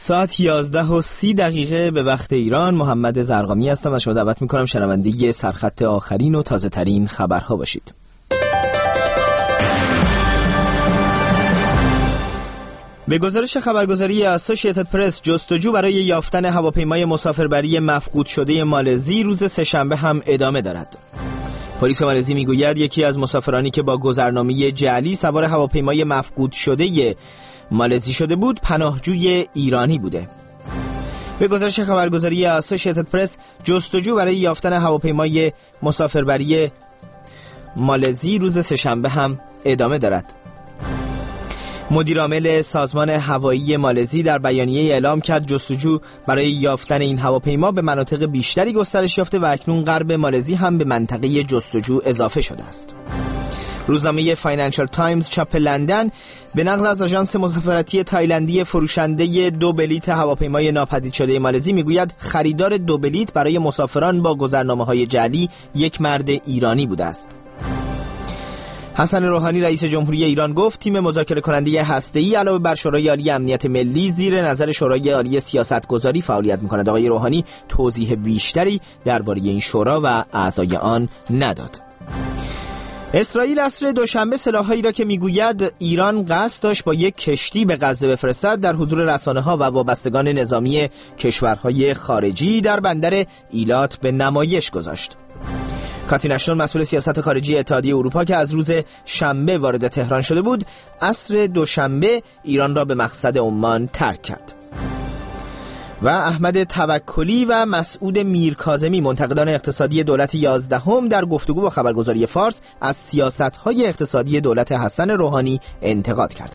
ساعت 11:30 به وقت ایران. محمد زرقامی هستم و شما دعوت میکنم شنونده سرخط آخرین و تازه ترین خبرها باشید. به گزارش خبرگزاری اسوسییتد پرس، جستجو برای یافتن هواپیمای مسافربری مفقود شده مالزی روز سه‌شنبه هم ادامه دارد. پلیس مالزی میگوید یکی از مسافرانی که با گذرنامه جعلی سوار هواپیمای مفقود شده مالزی شده بود، پناهجوی ایرانی بوده. به گزارش خبرگزاری اسوسییتد پرس، جستجو برای یافتن هواپیمای مسافربری مالزی روز سه‌شنبه هم ادامه دارد. مدیرعامل سازمان هوایی مالزی در بیانیه اعلام کرد جستجو برای یافتن این هواپیما به مناطق بیشتری گسترش یافته و اکنون غرب مالزی هم به منطقه جستجو اضافه شده است. روزنامه فاینانشال تایمز چاپ لندن به نقل از آژانس مسافرتی تایلندی فروشنده 2 بلیت هواپیمای ناپدید شده مالزی میگوید خریدار 2 بلیت برای مسافران با گذرنامه‌های جعلی یک مرد ایرانی بوده است. حسن روحانی رئیس جمهوری ایران گفت تیم مذاکره کننده هسته‌ای علاوه بر شورای عالی امنیت ملی زیر نظر شورای عالی سیاستگذاری فعالیت می‌کند. آقای روحانی توضیح بیشتری درباره این شورا و اعضای آن نداد. اسرائیل عصر دوشنبه سلاح‌هایی را که میگوید ایران قصد داشت با یک کشتی به غزه بفرستد در حضور رسانه‌ها و وابستگان نظامی کشورهای خارجی در بندر ایلات به نمایش گذاشت. کاترین اشتون مسئول سیاست خارجی اتحادیه اروپا که از روز شنبه وارد تهران شده بود، عصر دوشنبه ایران را به مقصد عمان ترک کرد. و احمد توکلی و مسعود میرکاظمی منتقدان اقتصادی دولت 11 در گفتگو با خبرگزاری فارس از سیاست‌های اقتصادی دولت حسن روحانی انتقاد کردند.